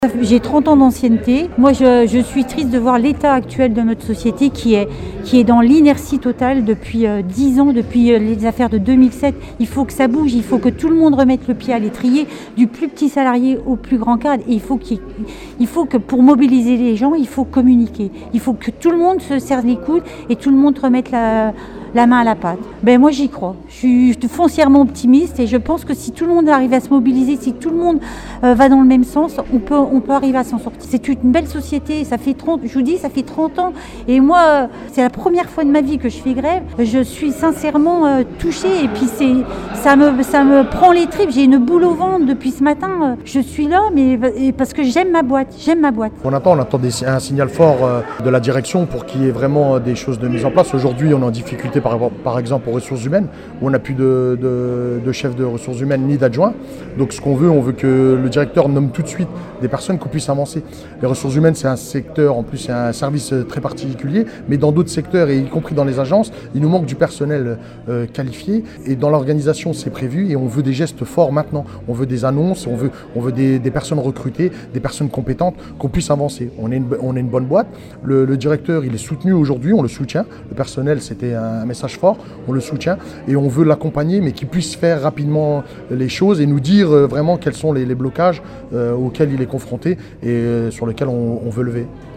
J'ai 30 ans d'ancienneté. Moi, je suis triste de voir l'état actuel de notre société qui est dans l'inertie totale depuis 10 ans, depuis les affaires de 2007. Il faut que ça bouge, il faut que tout le monde remette le pied à l'étrier, du plus petit salarié au plus grand cadre. Et il faut que pour mobiliser les gens, il faut communiquer. Il faut que tout le monde se serre les coudes et tout le monde remette la main à la pâte. Moi j'y crois. Je suis foncièrement optimiste et je pense que si tout le monde arrive à se mobiliser, si tout le monde va dans le même sens, on peut arriver à s'en sortir. C'est une belle société, ça fait 30 ans et moi c'est la première fois de ma vie que je fais grève. Je suis sincèrement touchée et puis ça me prend les tripes, j'ai une boule au ventre depuis ce matin. Je suis là parce que j'aime ma boîte. On attend un signal fort de la direction pour qu'il y ait vraiment des choses de mise en place. Aujourd'hui on est en difficulté par exemple aux ressources humaines, où on n'a plus de chef de ressources humaines ni d'adjoint. Donc on veut que le directeur nomme tout de suite des personnes qu'on puisse avancer. Les ressources humaines, c'est un secteur, en plus c'est un service très particulier, mais dans d'autres secteurs, et y compris dans les agences, il nous manque du personnel qualifié. Et dans l'organisation, c'est prévu et on veut des gestes forts maintenant. On veut des annonces, on veut des personnes recrutées, des personnes compétentes, qu'on puisse avancer. On est une bonne boîte. Le directeur, il est soutenu aujourd'hui, on le soutient. Le personnel, c'était un message fort, on le soutient et on veut l'accompagner, mais qu'il puisse faire rapidement les choses et nous dire vraiment quels sont les blocages auxquels il est confronté et sur lesquels on veut lever.